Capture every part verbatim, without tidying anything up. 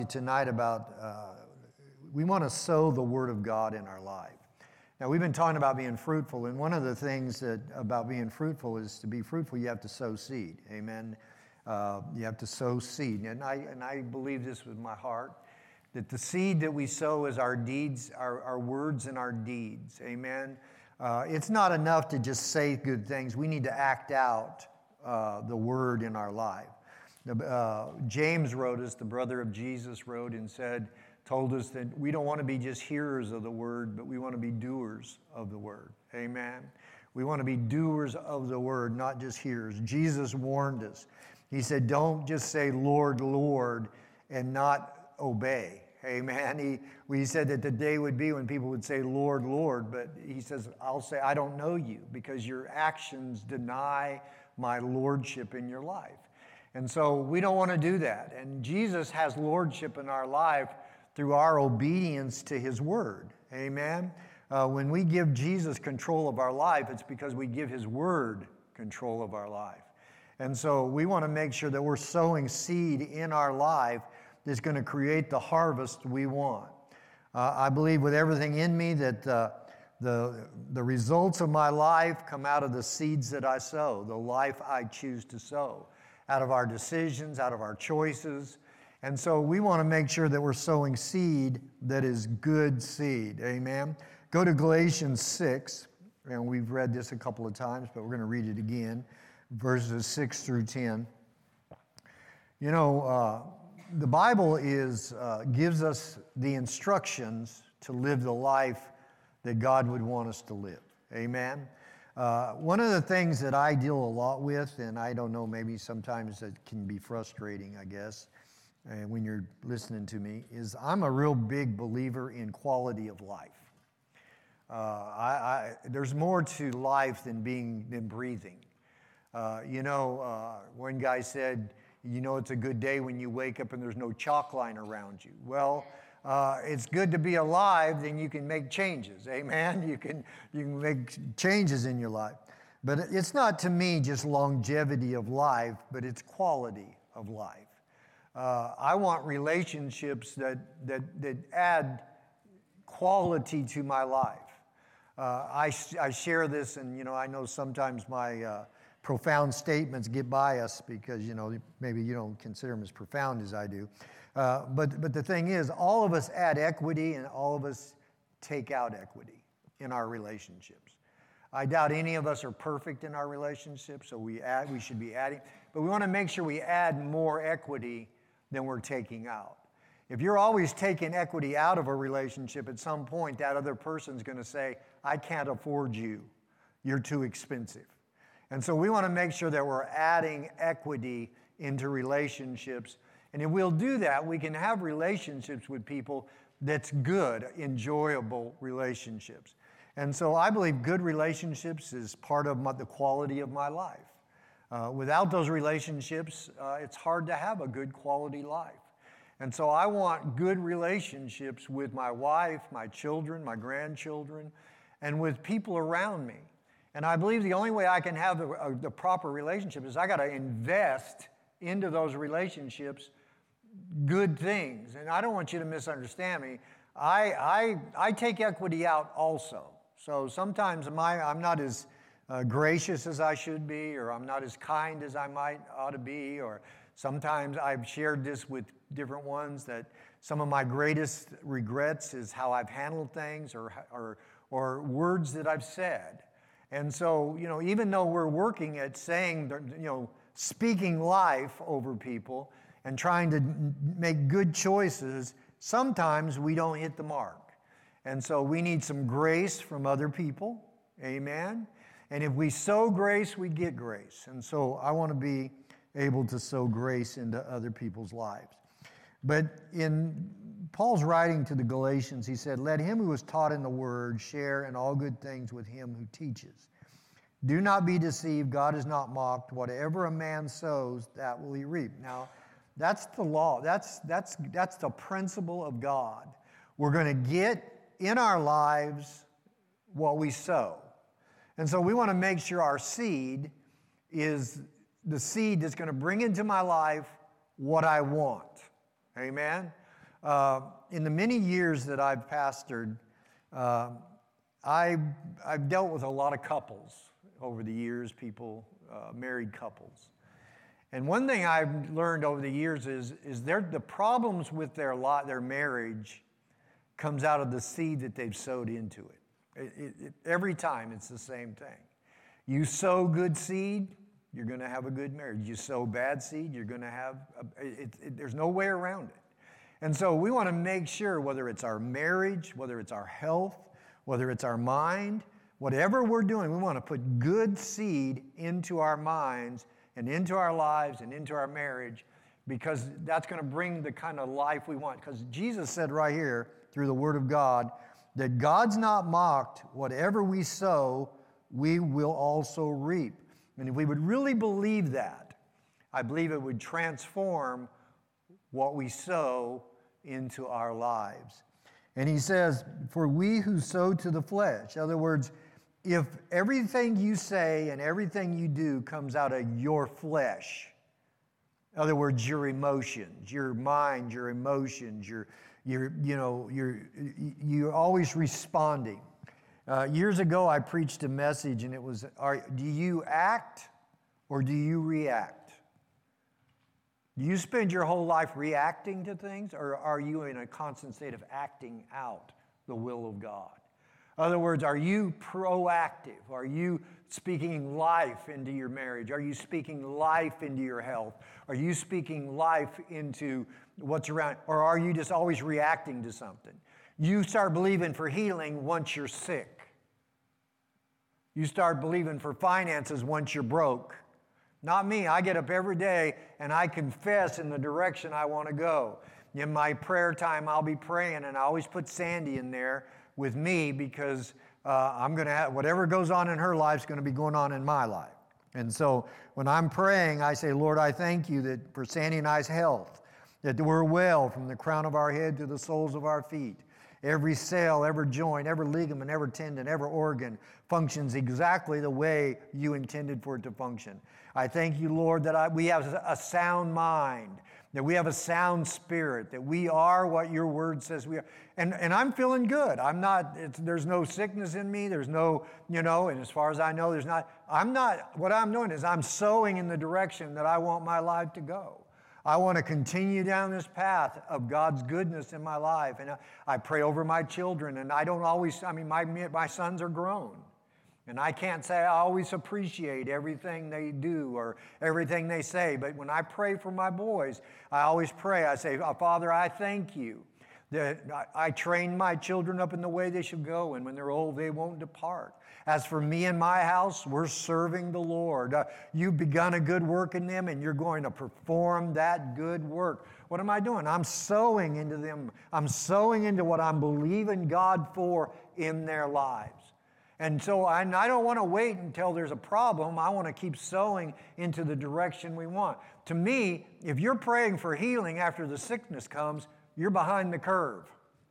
Tonight about uh, we want to sow the Word of God in our life. Now, we've been talking about being fruitful, and one of the things that about being fruitful is to be fruitful, you have to sow seed. Amen. Uh, you have to sow seed, and I and I believe this with my heart, that the seed that we sow is our deeds, our, our words and our deeds. Amen. Uh, it's not enough to just say good things. We need to act out uh, the Word in our life. Uh, James wrote us, the brother of Jesus wrote and said, told us that we don't want to be just hearers of the word, but we want to be doers of the word. Amen. We want to be doers of the word, not just hearers. Jesus warned us. He said, don't just say, Lord, Lord, and not obey. Amen. He, he said that the day would be when people would say, Lord, Lord, but he says, I'll say, I don't know you, because your actions deny my lordship in your life. And so we don't want to do that. And Jesus has lordship in our life through our obedience to his word. Amen. Uh, when we give Jesus control of our life, it's because we give his word control of our life. And so we want to make sure that we're sowing seed in our life that's going to create the harvest we want. Uh, I believe with everything in me that uh, the, the results of my life come out of the seeds that I sow, the life I choose to sow, out of our decisions, out of our choices. And so we want to make sure that we're sowing seed that is good seed. Amen. Go to Galatians six, and we've read this a couple of times, but we're going to read it again, verses six through ten. You know, uh, the Bible is uh, gives us the instructions to live the life that God would want us to live. Amen. Uh, one of the things that I deal a lot with, and I don't know, maybe sometimes it can be frustrating, I guess, uh, when you're listening to me, is I'm a real big believer in quality of life. Uh, I, I, there's more to life than being than breathing. Uh, you know, uh, one guy said, you know, it's a good day when you wake up and there's no chalk line around you. Well, Uh, it's good to be alive, then you can make changes. Amen. You can you can make changes in your life. But it's not, to me, just longevity of life, but it's quality of life. Uh, I want relationships that that that add quality to my life. Uh, I I share this, and you know, I know sometimes my uh, profound statements get by us because you know maybe you don't consider them as profound as I do. Uh, but but the thing is, all of us add equity and all of us take out equity in our relationships. I doubt any of us are perfect in our relationships, so we add, we should be adding. But we want to make sure we add more equity than we're taking out. If you're always taking equity out of a relationship, at some point that other person's going to say, I can't afford you. You're too expensive. And so we want to make sure that we're adding equity into relationships. And if we'll do that, we can have relationships with people that's good, enjoyable relationships. And so I believe good relationships is part of my, the quality of my life. Uh, without those relationships, uh, it's hard to have a good quality life. And so I want good relationships with my wife, my children, my grandchildren, and with people around me. And I believe the only way I can have the, uh, the proper relationship is I got to invest into those relationships good things. And I don't want you to misunderstand me. I I, I take equity out also. So sometimes my, I'm not as uh, gracious as I should be, or I'm not as kind as I might ought to be, or sometimes I've shared this with different ones that some of my greatest regrets is how I've handled things or or or words that I've said. And so, you know, even though we're working at saying, you know, speaking life over people and trying to make good choices, sometimes we don't hit the mark. And so we need some grace from other people. Amen. And if we sow grace, we get grace. And so I want to be able to sow grace into other people's lives. But in Paul's writing to the Galatians, he said, let him who is taught in the word share in all good things with him who teaches. Do not be deceived. God is not mocked. Whatever a man sows, that will he reap. Now, that's the law. That's, that's, that's the principle of God. We're going to get in our lives what we sow. And so we want to make sure our seed is the seed that's going to bring into my life what I want. Amen? Uh, in the many years that I've pastored, uh, I, I've dealt with a lot of couples over the years, people, uh, married couples. And one thing I've learned over the years is, is the problems with their lot, their marriage comes out of the seed that they've sowed into it. It, it, it. Every time it's the same thing. You sow good seed, you're going to have a good marriage. You sow bad seed, you're going to have, a, it, it, there's no way around it. And so we want to make sure, whether it's our marriage, whether it's our health, whether it's our mind, whatever we're doing, we want to put good seed into our minds and into our lives and into our marriage, because that's going to bring the kind of life we want. Because Jesus said right here, through the Word of God, that God's not mocked. Whatever we sow, we will also reap. And if we would really believe that, I believe it would transform what we sow into our lives. And he says, for we who sow to the flesh, in other words, if everything you say and everything you do comes out of your flesh, in other words, your emotions, your mind, your emotions, your, your you know, you're, you're always responding. Uh, years ago, I preached a message, and it was, are, do you act or do you react? Do you spend your whole life reacting to things, or are you in a constant state of acting out the will of God? In other words, are you proactive? Are you speaking life into your marriage? Are you speaking life into your health? Are you speaking life into what's around? Or are you just always reacting to something? You start believing for healing once you're sick. You start believing for finances once you're broke. Not me. I get up every day and I confess in the direction I want to go. In my prayer time, I'll be praying, and I always put Sandy in there with me, because uh, I'm going to have, whatever goes on in her life is going to be going on in my life. And so when I'm praying, I say, Lord, I thank you that for Sandy and I's health, that we're well from the crown of our head to the soles of our feet. Every cell, every joint, every ligament, every tendon, every organ functions exactly the way you intended for it to function. I thank you, Lord, that I, we have a sound mind, that we have a sound spirit, that we are what your word says we are. And, and I'm feeling good. I'm not, it's, there's no sickness in me. There's no, you know, and as far as I know, there's not, I'm not, what I'm doing is I'm sowing in the direction that I want my life to go. I want to continue down this path of God's goodness in my life. And I, I pray over my children, and I don't always, I mean, my, my sons are grown. And I can't say I always appreciate everything they do or everything they say, but when I pray for my boys, I always pray. I say, oh, Father, I thank you that I, I train my children up in the way they should go, and when they're old, they won't depart. As for me and my house, we're serving the Lord. Uh, you've begun a good work in them, and you're going to perform that good work. What am I doing? I'm sowing into them. I'm sowing into what I'm believing God for in their lives. And so I, I don't want to wait until there's a problem. I want to keep sowing into the direction we want. To me, if you're praying for healing after the sickness comes, you're behind the curve.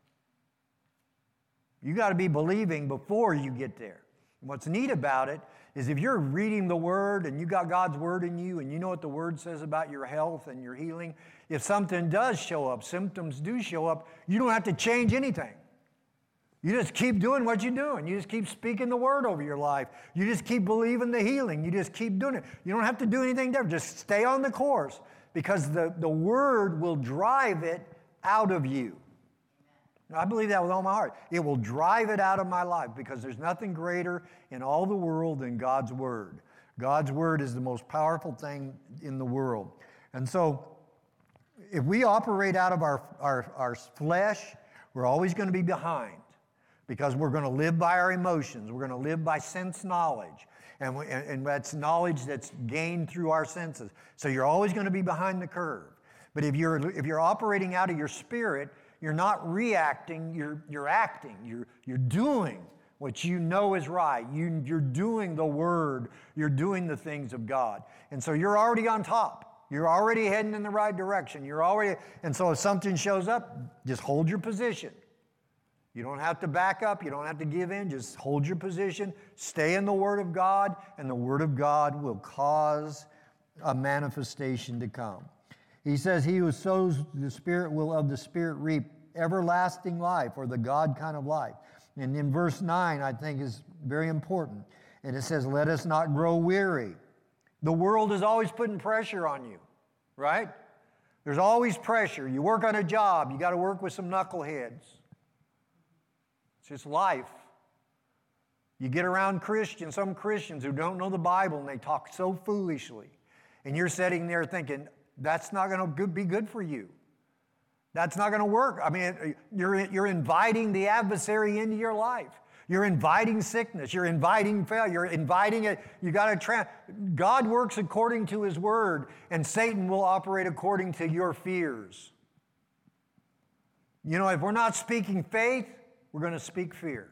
You got to be believing before you get there. And what's neat about it is if you're reading the Word and you got God's Word in you and you know what the Word says about your health and your healing, if something does show up, symptoms do show up, you don't have to change anything. You just keep doing what you're doing. You just keep speaking the word over your life. You just keep believing the healing. You just keep doing it. You don't have to do anything different. Just stay on the course, because the, the word will drive it out of you. I believe that with all my heart. It will drive it out of my life, because there's nothing greater in all the world than God's word. God's word is the most powerful thing in the world. And so if we operate out of our, our, our flesh, we're always going to be behind. Because we're going to live by our emotions. We're going to live by sense knowledge. And, we, and, and that's knowledge that's gained through our senses. So you're always going to be behind the curve. But if you're, if you're operating out of your spirit, you're not reacting, you're, you're acting. You're, you're doing what you know is right. You, you're doing the word. You're doing the things of God. And so you're already on top. You're already heading in the right direction. You're already, and so if something shows up, just hold your position. You don't have to back up. You don't have to give in. Just hold your position. Stay in the Word of God, and the Word of God will cause a manifestation to come. He says, he who sows the Spirit will of the Spirit reap everlasting life, or the God kind of life. And in verse nine, I think is very important. And it says, let us not grow weary. The world is always putting pressure on you, right? There's always pressure. You work on a job, you got to work with some knuckleheads. It's just life. You get around Christians, some Christians who don't know the Bible, and they talk so foolishly. And you're sitting there thinking, that's not going to be good for you. That's not going to work. I mean, you're, you're inviting the adversary into your life. You're inviting sickness. You're inviting failure. You're inviting it. You got to tra- God works according to His word, and Satan will operate according to your fears. You know, if we're not speaking faith, we're going to speak fear.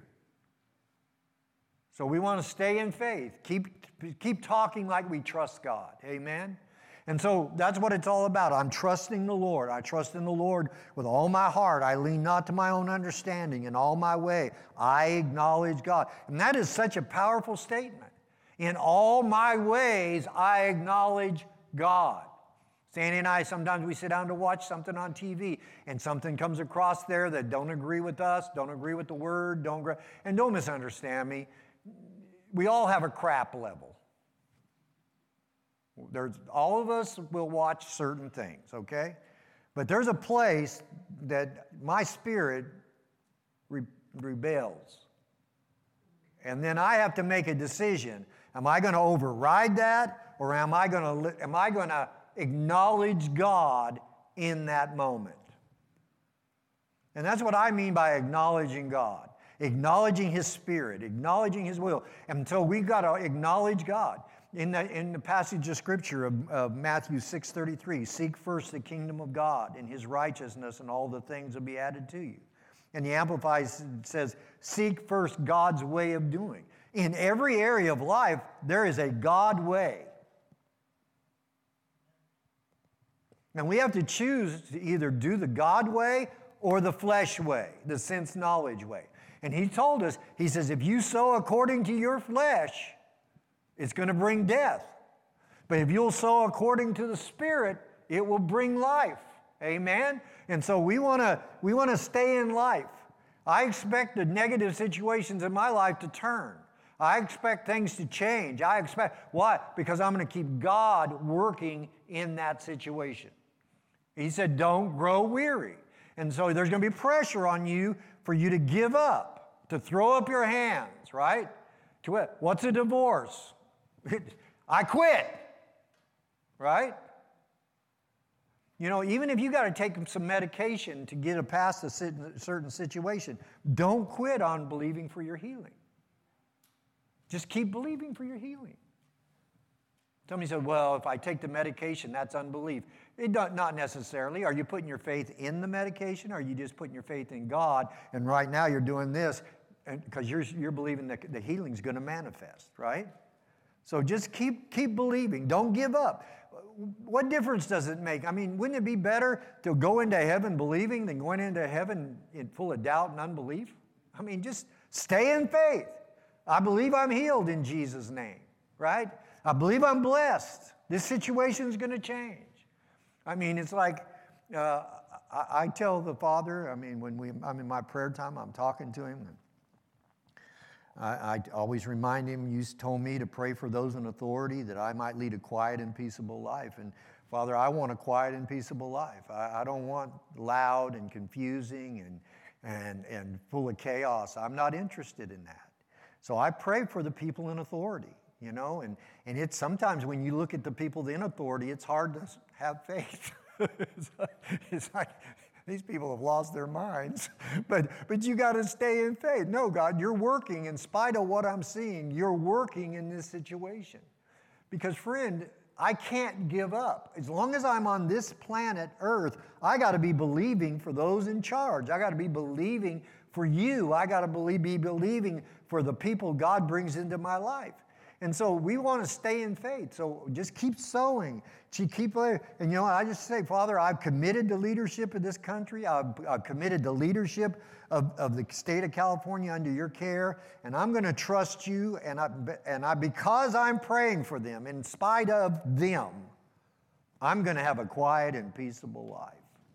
So we want to stay in faith. Keep, keep talking like we trust God. Amen? And so that's what it's all about. I'm trusting the Lord. I trust in the Lord with all my heart. I lean not to my own understanding. In all my way, I acknowledge God. And that is such a powerful statement. In all my ways, I acknowledge God. Sandy and I, sometimes we sit down to watch something on T V, and something comes across there that don't agree with us, don't agree with the Word, don't agree, and don't misunderstand me. We all have a crap level. There's, all of us will watch certain things, okay? But there's a place that my spirit re- rebels. And then I have to make a decision. Am I going to override that, or am I going to am I going to acknowledge God in that moment? And that's what I mean by acknowledging God. Acknowledging His Spirit, acknowledging His will. And so we've got to acknowledge God. In the, in the passage of Scripture of, of Matthew six thirty-three, seek first the kingdom of God and His righteousness, and all the things will be added to you. And the Amplified says, seek first God's way of doing. In every area of life, there is a God way. And we have to choose to either do the God way or the flesh way, the sense knowledge way. And He told us, He says, if you sow according to your flesh, it's going to bring death. But if you'll sow according to the Spirit, it will bring life. Amen? And so we want to we want to stay in life. I expect the negative situations in my life to turn. I expect things to change. I expect, why? Because I'm going to keep God working in that situation. He said, don't grow weary. And so there's going to be pressure on you for you to give up, to throw up your hands, right? To what? What's a divorce? I quit, right? You know, even if you got to take some medication to get past a certain situation, don't quit on believing for your healing. Just keep believing for your healing. Somebody said, well, if I take the medication, that's unbelief. It don't, not necessarily. Are you putting your faith in the medication, or are you just putting your faith in God? And right now you're doing this because you're, you're believing that the healing's going to manifest, right? So just keep keep believing. Don't give up. What difference does it make? I mean, wouldn't it be better to go into heaven believing than going into heaven in full of doubt and unbelief? I mean, just stay in faith. I believe I'm healed in Jesus' name, right? I believe I'm blessed. This situation's going to change. I mean, it's like uh, I, I tell the Father, I mean, when we, I'm in my prayer time, I'm talking to Him, and I, I always remind Him, you told me to pray for those in authority that I might lead a quiet and peaceable life. And Father, I want a quiet and peaceable life. I, I don't want loud and confusing and, and, and full of chaos. I'm not interested in that. So I pray for the people in authority, you know, and, and it's sometimes when you look at the people in authority, it's hard to have faith. it's, like, it's like, these people have lost their minds. But but you got to stay in faith. No, God, you're working in spite of what I'm seeing. You're working in this situation. Because, friend, I can't give up. As long as I'm on this planet Earth, I got to be believing for those in charge. I got to be believing for you. I got to believe, be believing for the people God brings into my life. And so we want to stay in faith. So just keep sowing. Keep, and you know, I just say, Father, I've committed to leadership of this country. I've, I've committed to leadership of, of the state of California under your care. And I'm going to trust you. And I, and I, because I'm praying for them, in spite of them, I'm going to have a quiet and peaceable life.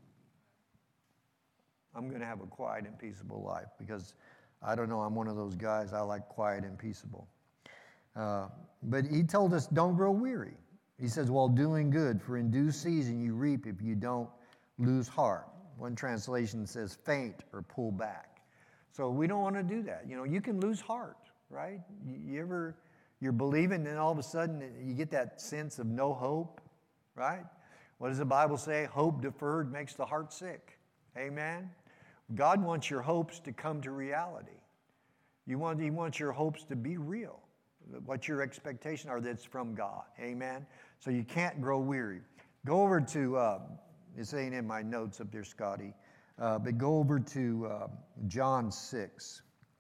I'm going to have a quiet and peaceable life because, I don't know, I'm one of those guys, I like quiet and peaceable. Uh, but he told us, don't grow weary. He says, while doing good, for in due season you reap if you don't lose heart. One translation says faint or pull back. So we don't want to do that. You know, you can lose heart, right? You, you ever, you're believing and then all of a sudden you get that sense of no hope, right? What does the Bible say? Hope deferred makes the heart sick. Amen? God wants your hopes to come to reality. You want, he wants your hopes to be real. What your expectations are that's from God. Amen? So you can't grow weary. Go over to, uh, it's ain't in my notes up there, Scotty, uh, but go over to uh, John six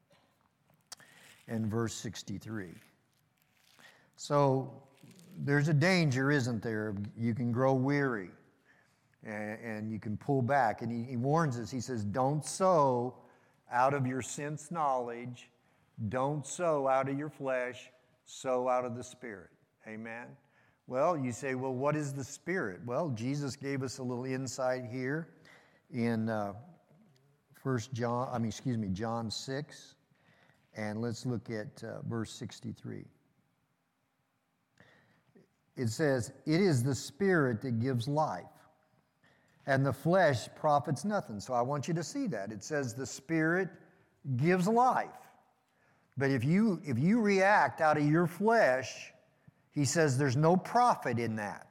and verse sixty-three. So there's a danger, isn't there? You can grow weary and, and you can pull back. And he, he warns us, he says, don't sow out of your sense knowledge. Don't sow out of your flesh, sow out of the Spirit. Amen? Well, you say, well, what is the Spirit? Well, Jesus gave us a little insight here in uh, First John, I mean, excuse me, John six, and let's look at uh, verse sixty-three. It says, it is the Spirit that gives life, and the flesh profits nothing. So I want you to see that. It says the Spirit gives life. But if you, if you react out of your flesh, he says there's no profit in that.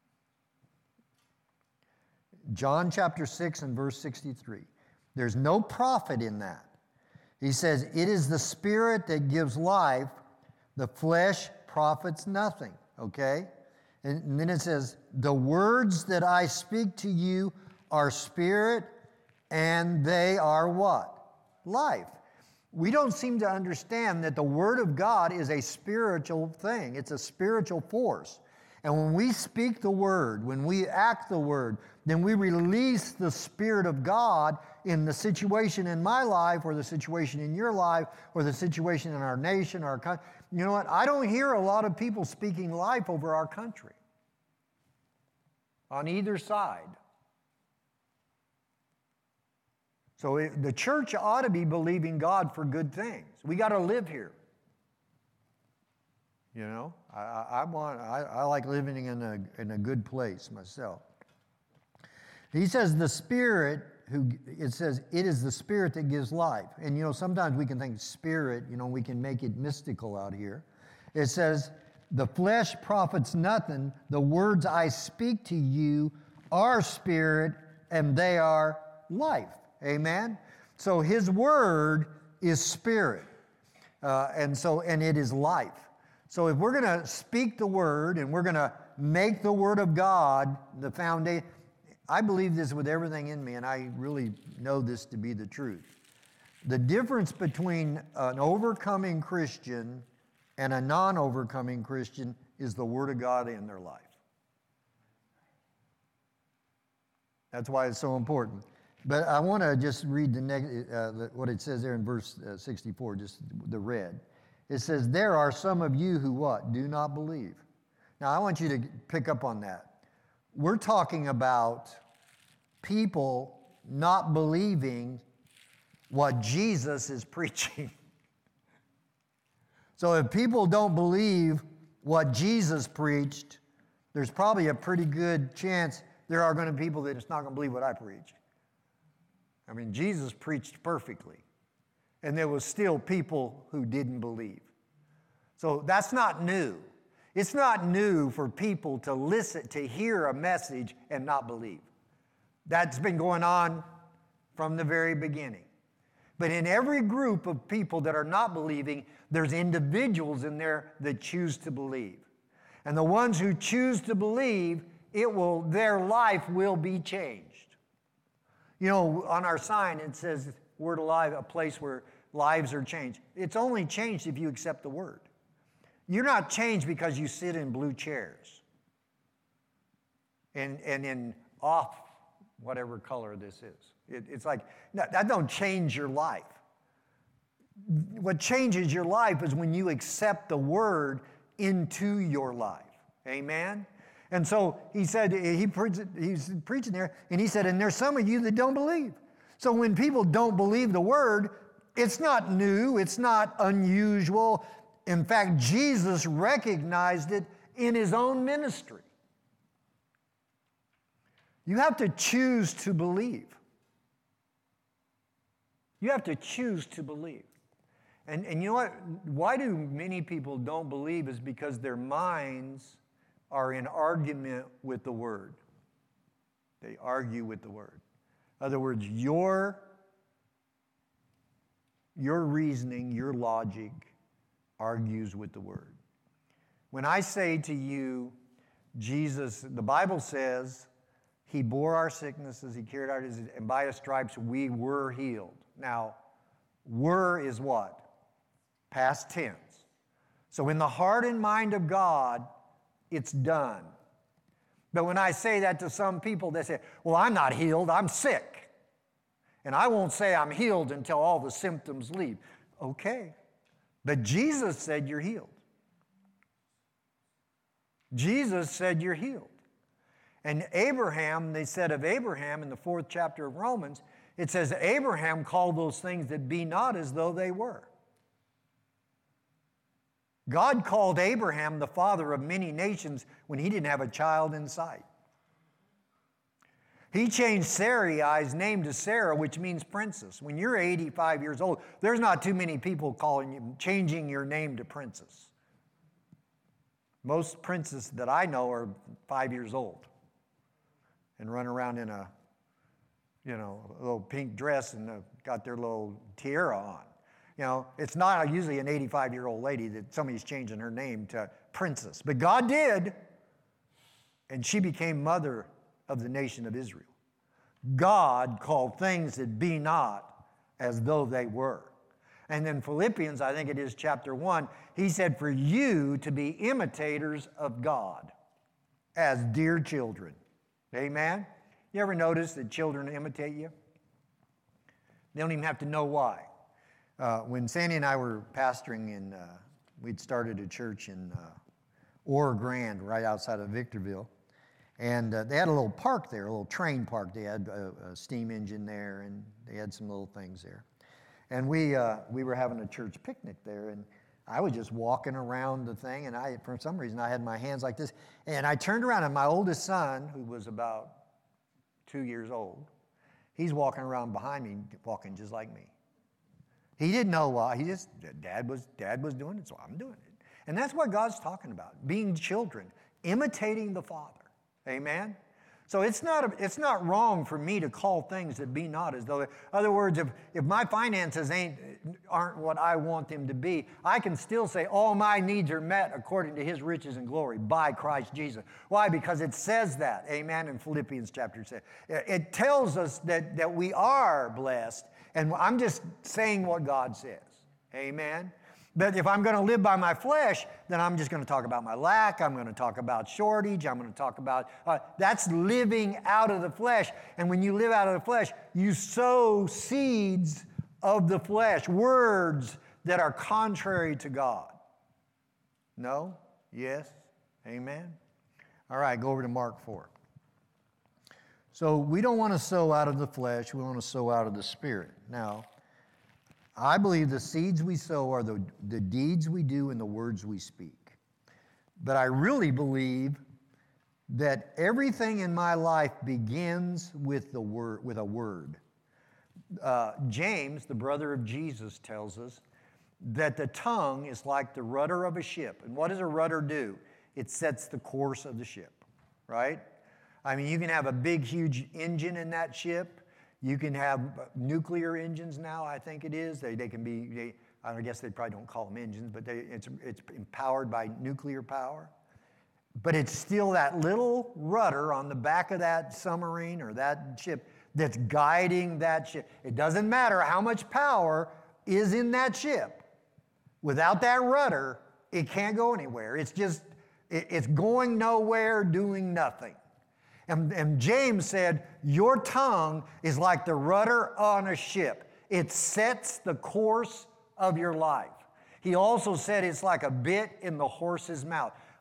John chapter six and verse sixty-three. There's no profit in that. He says, it is the Spirit that gives life, the flesh profits nothing. Okay? And, and then it says, the words that I speak to you are spirit, and they are what? Life. We don't seem to understand that the Word of God is a spiritual thing. It's a spiritual force. And when we speak the Word, when we act the Word, then we release the Spirit of God in the situation in my life or the situation in your life or the situation in our nation, our country. You know what? I don't hear a lot of people speaking life over our country on either side. So it, the church ought to be believing God for good things. We got to live here. You know, I, I want. I, I like living in a in a good place myself. He says the Spirit who it says it is the Spirit that gives life. And you know, sometimes we can think spirit. You know, we can make it mystical out here. It says the flesh profits nothing. The words I speak to you are spirit, and they are life. Amen? So his word is spirit. Uh, and so, and it is life. So if we're going to speak the word and we're going to make the word of God the foundation, I believe this with everything in me, and I really know this to be the truth. The difference between an overcoming Christian and a non-overcoming Christian is the word of God in their life. That's why it's so important. But I want to just read the neg- uh, the, what it says there in verse uh, sixty-four, just the red. It says, there are some of you who what? Do not believe. Now, I want you to pick up on that. We're talking about people not believing what Jesus is preaching. So if people don't believe what Jesus preached, there's probably a pretty good chance there are going to be people that it's not going to believe what I preach. I mean, Jesus preached perfectly, and there was still people who didn't believe. So that's not new. It's not new for people to listen, to hear a message and not believe. That's been going on from the very beginning. But in every group of people that are not believing, there's individuals in there that choose to believe. And the ones who choose to believe, it will, their life will be changed. You know, on our sign it says, Word Alive, a place where lives are changed. It's only changed if you accept the Word. You're not changed because you sit in blue chairs and, and in off whatever color this is. It, it's like, no, that don't change your life. What changes your life is when you accept the Word into your life. Amen? And so he said, he preached, he's preaching there, and he said, and there's some of you that don't believe. So when people don't believe the word, it's not new, it's not unusual. In fact, Jesus recognized it in his own ministry. You have to choose to believe. You have to choose to believe. And, and you know what? Why do many people don't believe is because their minds are in argument with the Word. They argue with the Word. In other words, your, your reasoning, your logic argues with the Word. When I say to you, Jesus, the Bible says, He bore our sicknesses, He carried our diseases, and by His stripes we were healed. Now, were is what? Past tense. So in the heart and mind of God, it's done. But when I say that to some people, they say, well, I'm not healed, I'm sick. And I won't say I'm healed until all the symptoms leave. Okay. But Jesus said you're healed. Jesus said you're healed. And Abraham, they said of Abraham in the fourth chapter of Romans, it says Abraham called those things that be not as though they were. God called Abraham the father of many nations when he didn't have a child in sight. He changed Sarai's name to Sarah, which means princess. When you're eighty-five years old, there's not too many people calling you, changing your name to princess. Most princes that I know are five years old and run around in a, you know, a little pink dress and got their little tiara on. You know, it's not usually an eighty-five-year-old lady that somebody's changing her name to princess. But God did, and she became mother of the nation of Israel. God called things that be not as though they were. And then Philippians, I think it is chapter one, he said, for you to be imitators of God as dear children. Amen? You ever notice that children imitate you? They don't even have to know why. Uh, when Sandy and I were pastoring in, uh, we'd started a church in uh, Oro Grande, right outside of Victorville. And uh, they had a little park there, a little train park. They had a, a steam engine there, and they had some little things there. And we uh, we were having a church picnic there, and I was just walking around the thing, and I, for some reason, I had my hands like this. And I turned around, and my oldest son, who was about two years old, he's walking around behind me, walking just like me. He didn't know why. He just, Dad was, Dad was doing it, so I'm doing it. And that's what God's talking about, being children, imitating the Father. Amen? So it's not, a, it's not wrong for me to call things that be not as though. In other words, if, if my finances ain't, aren't what I want them to be, I can still say all my needs are met according to His riches and glory by Christ Jesus. Why? Because it says that, amen, in Philippians chapter six. It tells us that, that we are blessed. And I'm just saying what God says. Amen? But if I'm going to live by my flesh, then I'm just going to talk about my lack. I'm going to talk about shortage. I'm going to talk about, uh, that's living out of the flesh. And when you live out of the flesh, you sow seeds of the flesh, words that are contrary to God. No? Yes? Amen? All right, go over to Mark four. So we don't want to sow out of the flesh. We want to sow out of the Spirit. Now, I believe the seeds we sow are the, the deeds we do and the words we speak. But I really believe that everything in my life begins with the word, with a word. Uh, James, the brother of Jesus, tells us that the tongue is like the rudder of a ship. And what does a rudder do? It sets the course of the ship, right? I mean, you can have a big, huge engine in that ship. You can have nuclear engines now, I think it is. They, they can be, they, I guess they probably don't call them engines, but they, it's, it's empowered by nuclear power. But it's still that little rudder on the back of that submarine or that ship that's guiding that ship. It doesn't matter how much power is in that ship. Without that rudder, it can't go anywhere. It's just, it, it's going nowhere, doing nothing. And, and James said, your tongue is like the rudder on a ship. It sets the course of your life. He also said it's like a bit in the horse's mouth.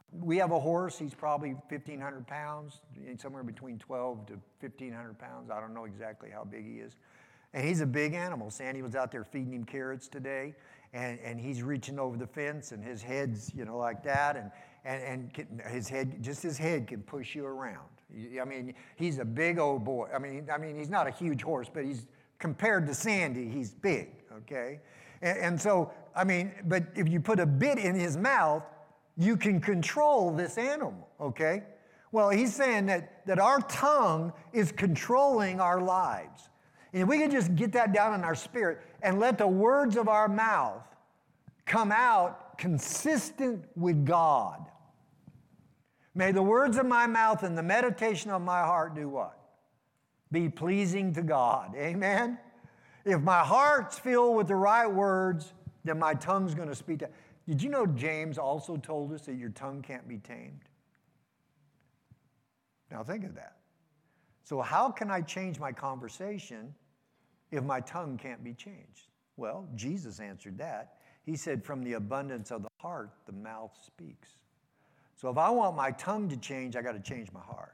We have a horse. He's probably fifteen hundred pounds, somewhere between twelve to fifteen hundred pounds. I don't know exactly how big he is. And he's a big animal. Sandy was out there feeding him carrots today, and, and he's reaching over the fence, and his head's, you know, like that, and, and, and his head, just his head can push you around. I mean, he's a big old boy. I mean, I mean, he's not a huge horse, but he's, compared to Sandy, he's big, okay? And, and so, I mean, but if you put a bit in his mouth, you can control this animal, okay? Well, he's saying that, that our tongue is controlling our lives. And if we can just get that down in our spirit and let the words of our mouth come out consistent with God. May the words of my mouth and the meditation of my heart do what? Be pleasing to God. Amen? If my heart's filled with the right words, then my tongue's going to speak. To... Did you know James also told us that your tongue can't be tamed? Now think of that. So how can I change my conversation if my tongue can't be changed? Well, Jesus answered that. He said, from the abundance of the heart, the mouth speaks. So if I want my tongue to change, I got to change my heart.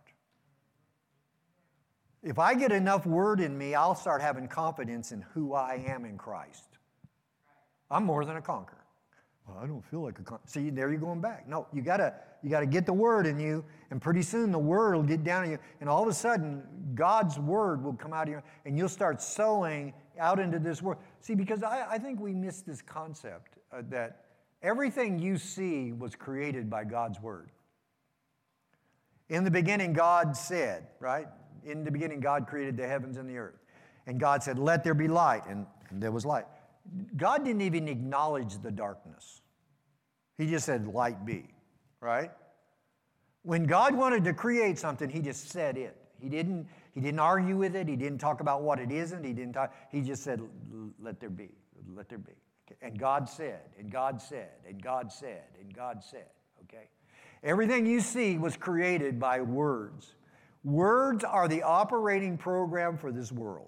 If I get enough word in me, I'll start having confidence in who I am in Christ. I'm more than a conqueror. Well, I don't feel like a conqueror. See, there you're going back. No, you got to you got to get the word in you, and pretty soon the word will get down in you, and all of a sudden, God's word will come out of you, and you'll start sowing out into this world. See, because I, I think we miss this concept uh, that everything you see was created by God's word. In the beginning, God said, right? In the beginning, God created the heavens and the earth. And God said, let there be light, and, and there was light. God didn't even acknowledge the darkness. He just said, light be, right? When God wanted to create something, he just said it. He didn't, he didn't argue with it. He didn't talk about what it isn't. He didn't talk, he just said, let there be, let there be. And God said, and God said, and God said, and God said, okay? Everything you see was created by words. Words are the operating program for this world.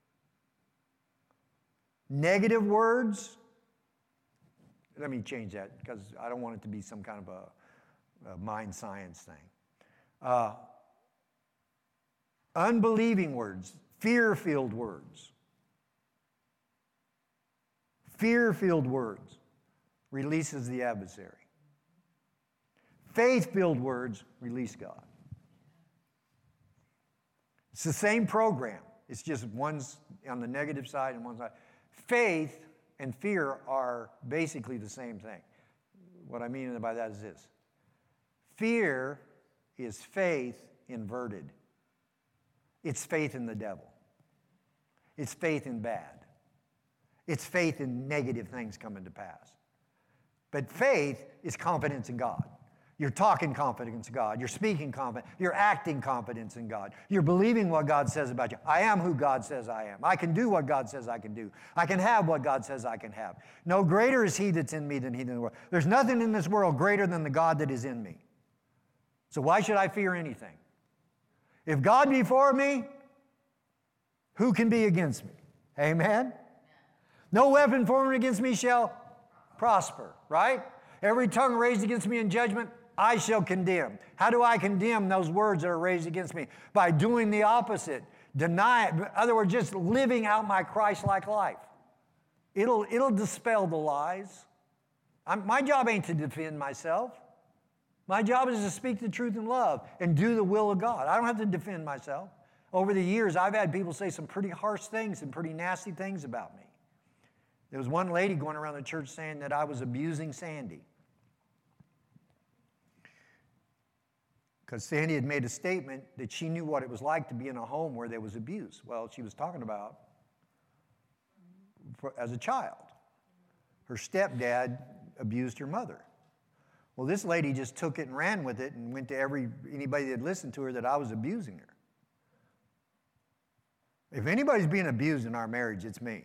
Negative words, let me change that because I don't want it to be some kind of a, a mind science thing. Uh, unbelieving words, fear-filled words. Fear-filled words releases the adversary. Faith-filled words release God. It's the same program. It's just one's on the negative side and one's side. Faith and fear are basically the same thing. What I mean by that is this. Fear is faith inverted. It's faith in the devil. It's faith in bad. It's faith in negative things coming to pass. But faith is confidence in God. You're talking confidence in God. You're speaking confidence. You're acting confidence in God. You're believing what God says about you. I am who God says I am. I can do what God says I can do. I can have what God says I can have. No greater is he that's in me than he in the world. There's nothing in this world greater than the God that is in me. So why should I fear anything? If God be for me, who can be against me? Amen? No weapon formed against me shall prosper, right? Every tongue raised against me in judgment, I shall condemn. How do I condemn those words that are raised against me? By doing the opposite. Deny it. In other words, just living out my Christ-like life. It'll, it'll dispel the lies. I'm, my job ain't to defend myself. My job is to speak the truth in love and do the will of God. I don't have to defend myself. Over the years, I've had people say some pretty harsh things and pretty nasty things about me. There was one lady going around the church saying that I was abusing Sandy. Because Sandy had made a statement that she knew what it was like to be in a home where there was abuse. Well, she was talking about for, as a child. Her stepdad abused her mother. Well, this lady just took it and ran with it and went to every anybody that listened to her that I was abusing her. If anybody's being abused in our marriage, it's me.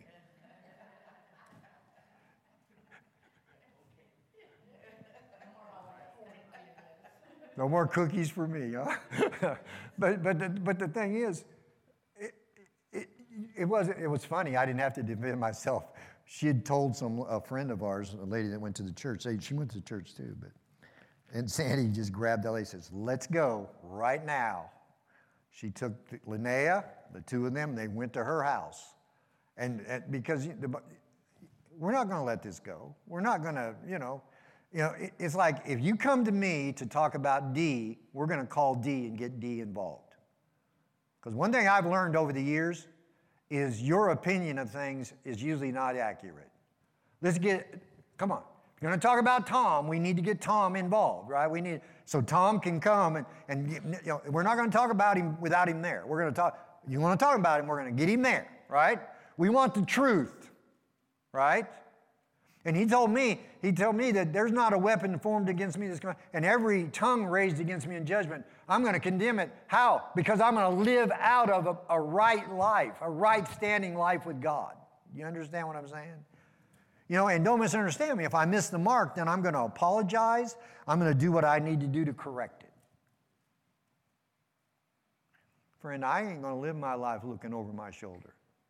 No more cookies for me, huh? but but the, but the thing is, it, it, it was it was funny. I didn't have to defend myself. She had told some a friend of ours, a lady that went to the church. She went to church too, but And Sandy just grabbed Ellie and says, let's go right now. She took Linnea, the two of them, they went to her house. And, and because the, we're not going to let this go. We're not going to, you know, you know, it, it's like if you come to me to talk about D, we're going to call D and get D involved. Because one thing I've learned over the years is your opinion of things is usually not accurate. Let's get, come on. If you're going to talk about Tom, we need to get Tom involved, right? We need, so Tom can come and, and you know, we're not going to talk about him without him there. We're going to talk, you want to talk about him, we're going to get him there, right? We want the truth, right? And he told me, he told me that there's not a weapon formed against me that's going to, and every tongue raised against me in judgment, I'm going to condemn it. How? Because I'm going to live out of a, a right life, a right standing life with God. You understand what I'm saying? You know, and don't misunderstand me. If I miss the mark, then I'm going to apologize. I'm going to do what I need to do to correct it. Friend, I ain't going to live my life looking over my shoulder.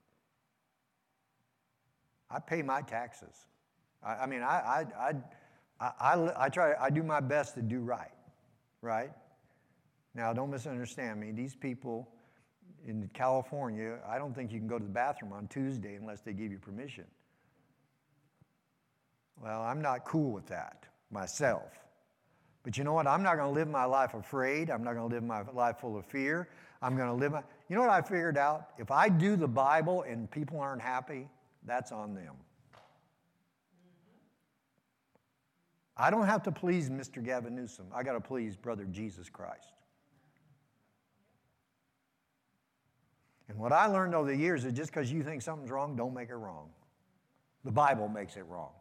I pay my taxes. I, I mean, I, I, I, I, I try. I do my best to do right, right? Now, don't misunderstand me. These people in California, I don't think you can go to the bathroom on Tuesday unless they give you permission. Well, I'm not cool with that myself. But you know what? I'm not going to live my life afraid. I'm not going to live my life full of fear. I'm going to live my... You know what I figured out? If I do the Bible and people aren't happy, that's on them. I don't have to please Mister Gavin Newsom. I got to please Brother Jesus Christ. And what I learned over the years is just because you think something's wrong, don't make it wrong. The Bible makes it wrong.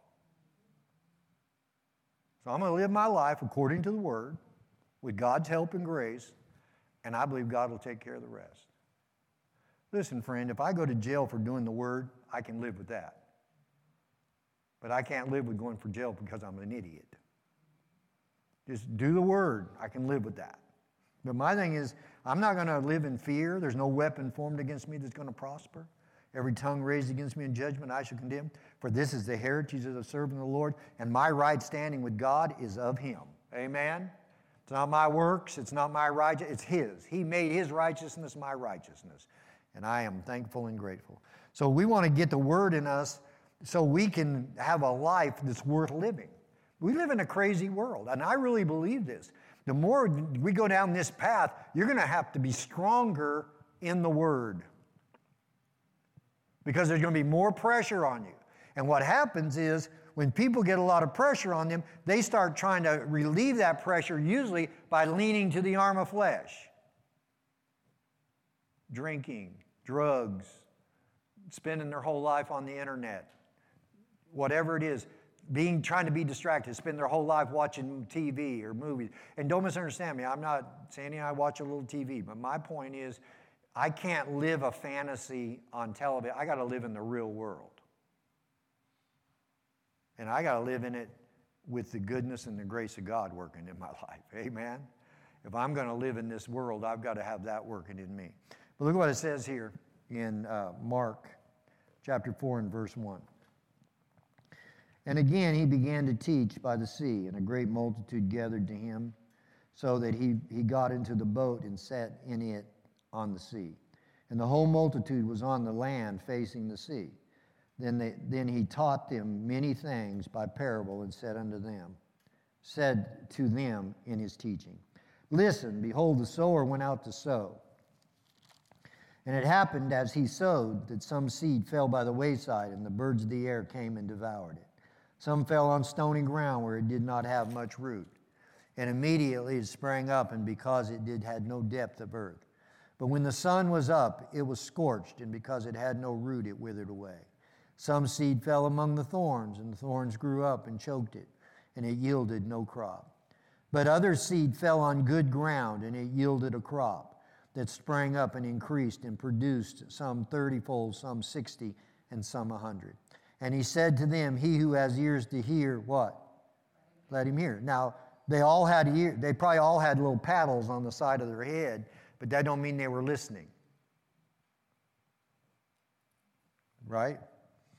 So I'm going to live my life according to the Word, with God's help and grace, and I believe God will take care of the rest. Listen, friend, if I go to jail for doing the Word, I can live with that. But I can't live with going for jail because I'm an idiot. Just do the Word. I can live with that. But my thing is, I'm not going to live in fear. There's no weapon formed against me that's going to prosper. Every tongue raised against me in judgment I shall condemn. For this is the heritage of the servant of the Lord, and my right standing with God is of Him. Amen? It's not my works. It's not my righteousness. It's His. He made His righteousness my righteousness. And I am thankful and grateful. So we want to get the Word in us so we can have a life that's worth living. We live in a crazy world, and I really believe this. The more we go down this path, you're going to have to be stronger in the Word. Because there's going to be more pressure on you. And what happens is, when people get a lot of pressure on them, they start trying to relieve that pressure, usually by leaning to the arm of flesh. Drinking, drugs, spending their whole life on the internet, whatever it is, being trying to be distracted, spend their whole life watching T V or movies. And don't misunderstand me, I'm not, Sandy and I watch a little T V, but my point is, I can't live a fantasy on television. I got to live in the real world. And I got to live in it with the goodness and the grace of God working in my life. Amen? If I'm going to live in this world, I've got to have that working in me. But look what it says here in uh, Mark chapter four and verse one. And again he began to teach by the sea, and a great multitude gathered to him, so that he, he got into the boat and sat in it on the sea. And the whole multitude was on the land facing the sea. Then, they, then he taught them many things by parable, and said unto them, said to them in his teaching, listen, behold, the sower went out to sow. And it happened as he sowed that some seed fell by the wayside, and the birds of the air came and devoured it. Some fell on stony ground where it did not have much root. And immediately it sprang up, and because it did had no depth of earth. But when the sun was up, it was scorched, and because it had no root, it withered away. Some seed fell among the thorns, and the thorns grew up and choked it, and it yielded no crop. But other seed fell on good ground, and it yielded a crop that sprang up and increased and produced some thirtyfold, some sixty, and some a hundred. And he said to them, he who has ears to hear, what? Let him hear. Now, they all had ears. They probably all had little paddles on the side of their head, but that don't mean they were listening. Right?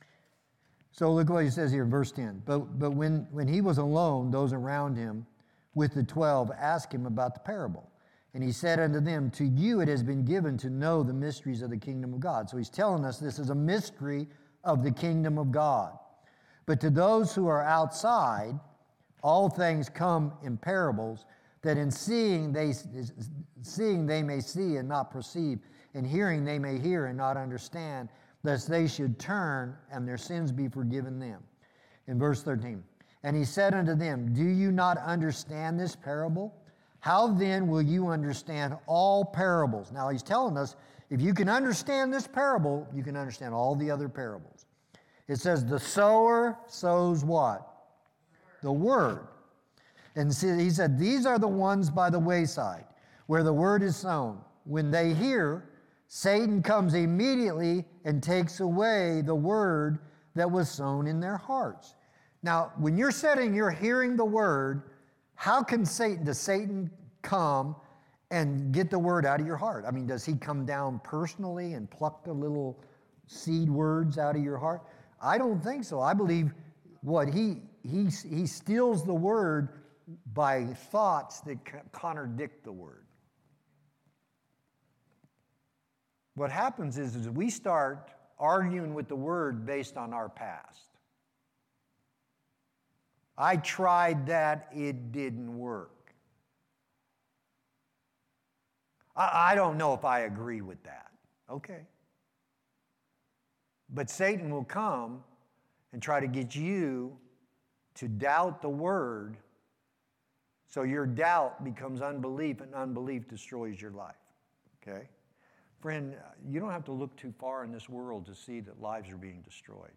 So look what he says here in verse ten. But, but when, when he was alone, those around him with the twelve asked him about the parable. And he said unto them, to you it has been given to know the mysteries of the kingdom of God. So he's telling us this is a mystery of the kingdom of God. But to those who are outside, all things come in parables, that in seeing they, seeing they may see and not perceive, and hearing they may hear and not understand, lest they should turn and their sins be forgiven them. In verse thirteen, and he said unto them, do you not understand this parable? How then will you understand all parables? Now he's telling us, if you can understand this parable, you can understand all the other parables. It says, the sower sows what? The word. And see, he said, these are the ones by the wayside, where the word is sown. When they hear, Satan comes immediately and takes away the word that was sown in their hearts. Now, when you're sitting, you're hearing the word, how can Satan, does Satan come and get the word out of your heart? I mean, does he come down personally and pluck the little seed words out of your heart? I don't think so. I believe what he he he steals the word by thoughts that contradict the word. What happens is, is we start arguing with the word based on our past. I tried that, it didn't work. I, I don't know if I agree with that. Okay. But Satan will come and try to get you to doubt the word, so your doubt becomes unbelief, and unbelief destroys your life. Okay? Friend, you don't have to look too far in this world to see that lives are being destroyed.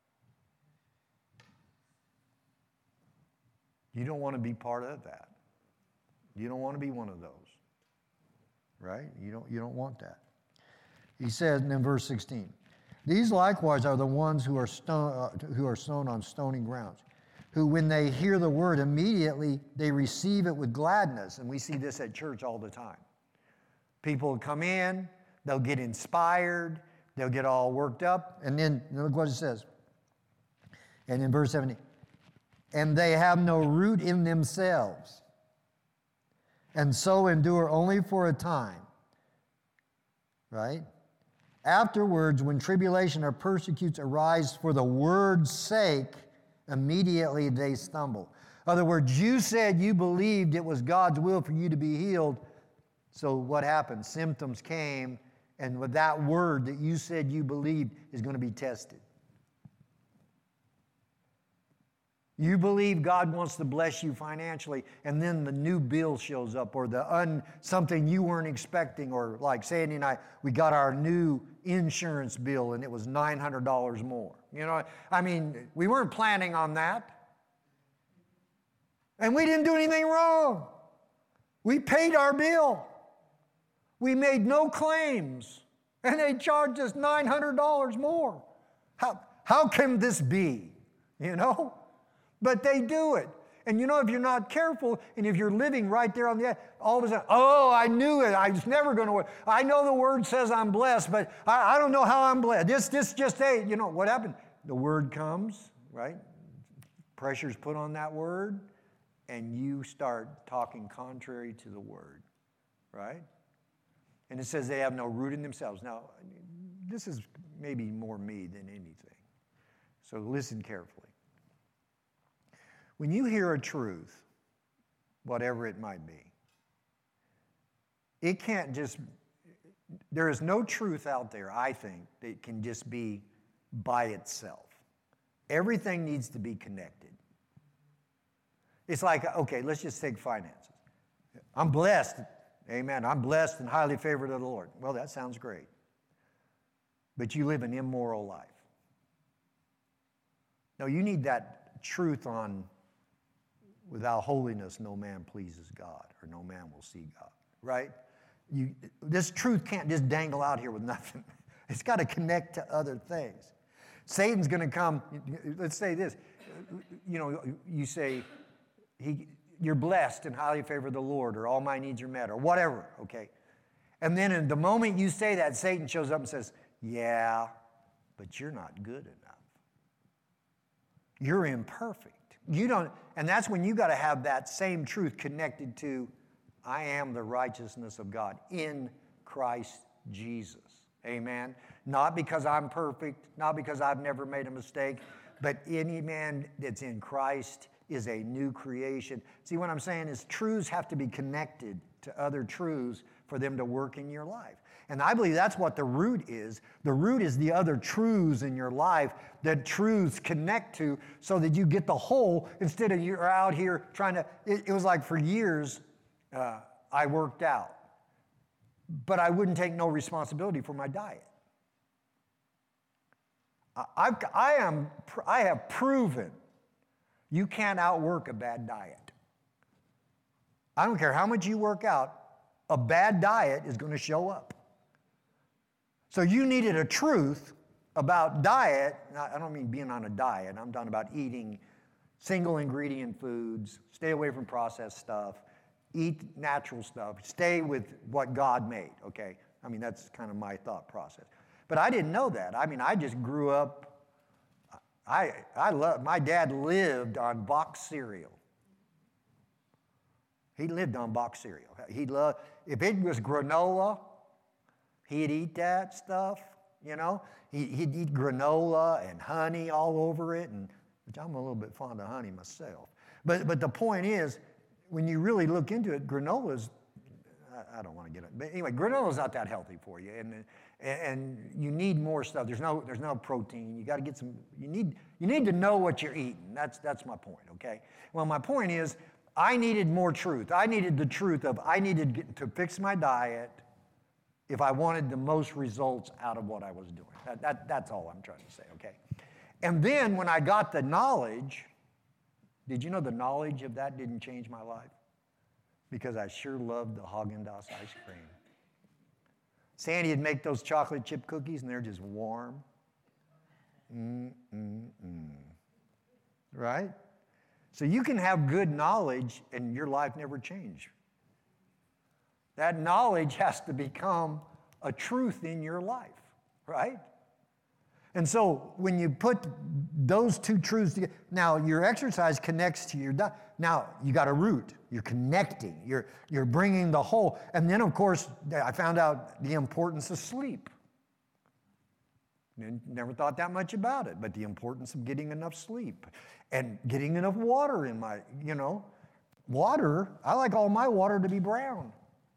You don't want to be part of that. You don't want to be one of those. Right? You don't, you don't want that. He says in verse sixteen, these likewise are the ones who are, stone, uh, who are sown on stony grounds, who when they hear the word, immediately they receive it with gladness. And we see this at church all the time. People come in, they'll get inspired, they'll get all worked up, and then look what it says. And in verse seventeen, and they have no root in themselves, and so endure only for a time. Right? Afterwards, when tribulation or persecutes arise for the word's sake, immediately they stumble. In other words, you said you believed it was God's will for you to be healed. So what happened? Symptoms came, and with that word that you said you believed is going to be tested. You believe God wants to bless you financially, and then the new bill shows up, or the un, something you weren't expecting, or like Sandy and I, we got our new insurance bill, and it was nine hundred dollars more. You know, I mean, we weren't planning on that. And we didn't do anything wrong. We paid our bill. We made no claims, and they charged us nine hundred dollars more. How, how can this be, you know? But they do it. And you know, if you're not careful, and if you're living right there on the edge, all of a sudden, oh, I knew it. I was never going to work. I know the word says I'm blessed, but I, I don't know how I'm blessed. This, this just ain't. You know, what happened? The word comes, right? Pressure's put on that word, and you start talking contrary to the word, right? And it says they have no root in themselves. Now, this is maybe more me than anything. So listen carefully. When you hear a truth, whatever it might be, it can't just, there is no truth out there, I think, that can just be by itself. Everything needs to be connected. It's like, okay, let's just take finances. I'm blessed, amen. I'm blessed and highly favored of the Lord. Well, that sounds great. But you live an immoral life. No, you need that truth on, without holiness, no man pleases God, or no man will see God, right? You, this truth can't just dangle out here with nothing. It's got to connect to other things. Satan's going to come, let's say this, you know, you say, he, you're blessed and highly favored of the Lord, or all my needs are met, or whatever, okay? And then in the moment you say that, Satan shows up and says, yeah, but you're not good enough. You're imperfect. You don't, and that's when you got to have that same truth connected to, I am the righteousness of God in Christ Jesus. Amen. Not because I'm perfect, not because I've never made a mistake, but any man that's in Christ is a new creation. See, what I'm saying is truths have to be connected to other truths for them to work in your life. And I believe that's what the root is. The root is the other truths in your life that truths connect to so that you get the whole instead of you're out here trying to, it, it was like for years uh, I worked out, but I wouldn't take no responsibility for my diet. I, I've, I, am, I have proven you can't outwork a bad diet. I don't care how much you work out, a bad diet is going to show up. So you needed a truth about diet. I don't mean being on a diet. I'm talking about eating single ingredient foods, stay away from processed stuff, eat natural stuff, stay with what God made, okay? I mean, that's kind of my thought process. But I didn't know that. I mean, I just grew up, I, I love, my dad lived on boxed cereal. He lived on boxed cereal. He loved, if it was granola, he'd eat that stuff, you know. He, he'd eat granola and honey all over it, and which I'm a little bit fond of honey myself. But but the point is, when you really look into it, granola's, I, I don't want to get it, but anyway, granola's not that healthy for you, and and you need more stuff. There's no there's no protein. You got to get some. You need you need to know what you're eating. That's that's my point. Okay. Well, my point is, I needed more truth. I needed the truth of I needed to, get, to fix my diet if I wanted the most results out of what I was doing. That, that, that's all I'm trying to say, okay? And then when I got the knowledge, did you know the knowledge of that didn't change my life? Because I sure loved the Haagen-Dazs ice cream. Sandy would make those chocolate chip cookies, and they're just warm. Mm-mm-mm. Right? So you can have good knowledge, and your life never change. That knowledge has to become a truth in your life, right? And so when you put those two truths together, now your exercise connects to your diet. Now you got a root. You're connecting. You're, you're bringing the whole. And then, of course, I found out the importance of sleep. Never thought that much about it, but the importance of getting enough sleep and getting enough water in my, you know, water. I like all my water to be brown.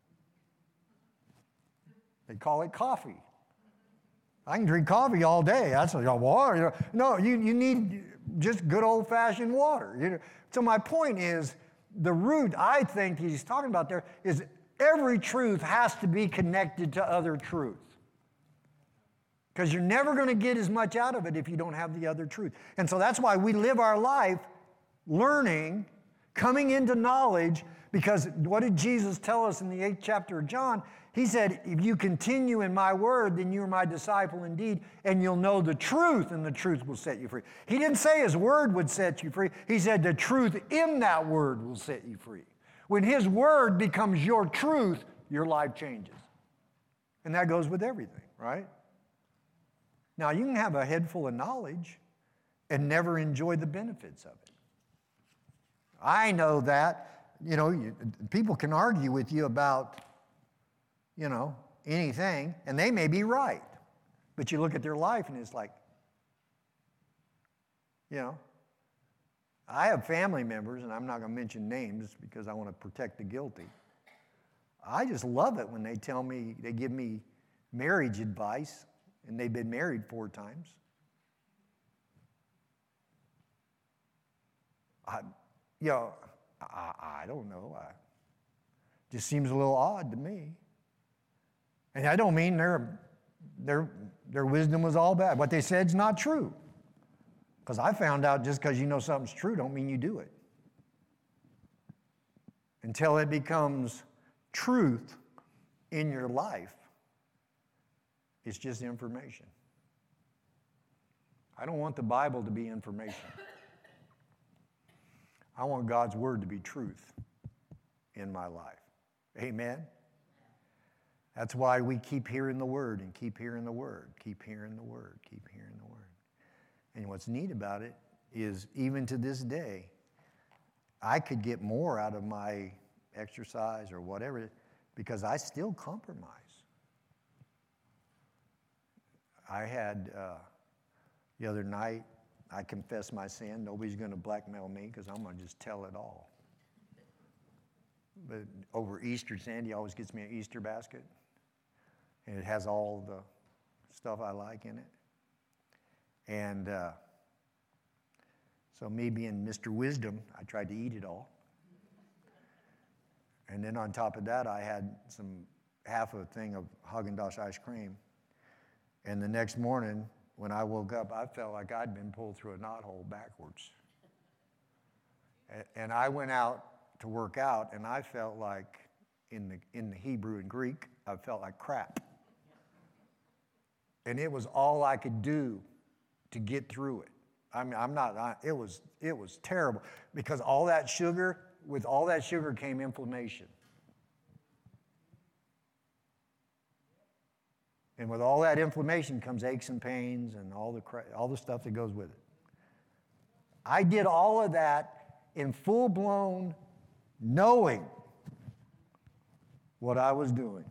They call it coffee. I can drink coffee all day. That's like water. You know. No, you, you need just good old-fashioned water. You know. So my point is, the root I think he's talking about there is every truth has to be connected to other truth. Because you're never going to get as much out of it if you don't have the other truth. And so that's why we live our life learning, coming into knowledge, because what did Jesus tell us in the eighth chapter of John? He said, if you continue in my word, then you're my disciple indeed, and you'll know the truth, and the truth will set you free. He didn't say his word would set you free. He said the truth in that word will set you free. When his word becomes your truth, your life changes. And that goes with everything, right? Now, you can have a head full of knowledge and never enjoy the benefits of it. I know that, you know, you, people can argue with you about, you know, anything, and they may be right. But you look at their life and it's like, you know, I have family members, and I'm not going to mention names because I want to protect the guilty. I just love it when they tell me, they give me marriage advice, and they've been married four times. I, you know, I, I don't know. I, just seems a little odd to me. And I don't mean their, their, their wisdom was all bad. What they said is not true. Because I found out just because you know something's true don't mean you do it. Until it becomes truth in your life, it's just information. I don't want the Bible to be information. I want God's word to be truth in my life. Amen? That's why we keep hearing the word and keep hearing the word, keep hearing the word, keep hearing the word. And what's neat about it is even to this day, I could get more out of my exercise or whatever because I still compromise. I had, uh, the other night, I confessed my sin. Nobody's going to blackmail me because I'm going to just tell it all. But over Easter, Sandy always gets me an Easter basket. And it has all the stuff I like in it. And uh, so me being Mister Wisdom, I tried to eat it all. And then on top of that, I had some half a thing of Haagen-Dazs ice cream. And the next morning, when I woke up, I felt like I'd been pulled through a knothole backwards. And I went out to work out, and I felt like, in the, in the Hebrew and Greek, I felt like crap. And it was all I could do to get through it. I mean, I'm not, I, it was, it was terrible because all that sugar, with all that sugar came inflammation. And with all that inflammation comes aches and pains and all the, all the stuff that goes with it. I did all of that in full-blown knowing what I was doing.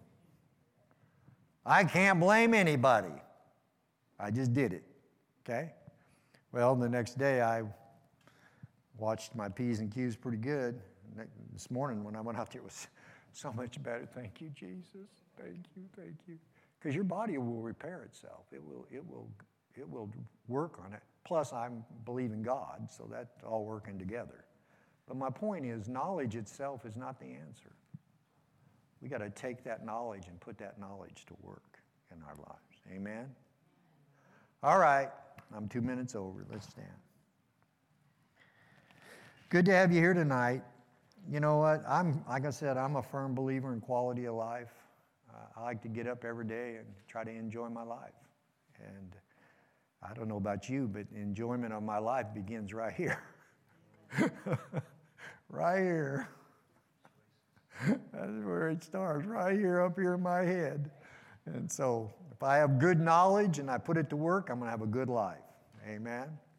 I can't blame anybody. I just did it, okay? Well, the next day I watched my P's and Q's pretty good. This morning when I went out there, it was so much better. Thank you, Jesus. Thank you, thank you. Because your body will repair itself. It will, it will, it will work on it. Plus, I believe in God, so that's all working together. But my point is, knowledge itself is not the answer. We got to take that knowledge and put that knowledge to work in our lives. Amen? All right, I'm two minutes over. Let's stand. Good to have you here tonight. You know what? I'm, like I said, I'm a firm believer in quality of life. Uh, I like to get up every day and try to enjoy my life. And I don't know about you, but enjoyment of my life begins right here. Right here. That's where it starts, right here, up here in my head. And so if I have good knowledge and I put it to work, I'm going to have a good life. Amen?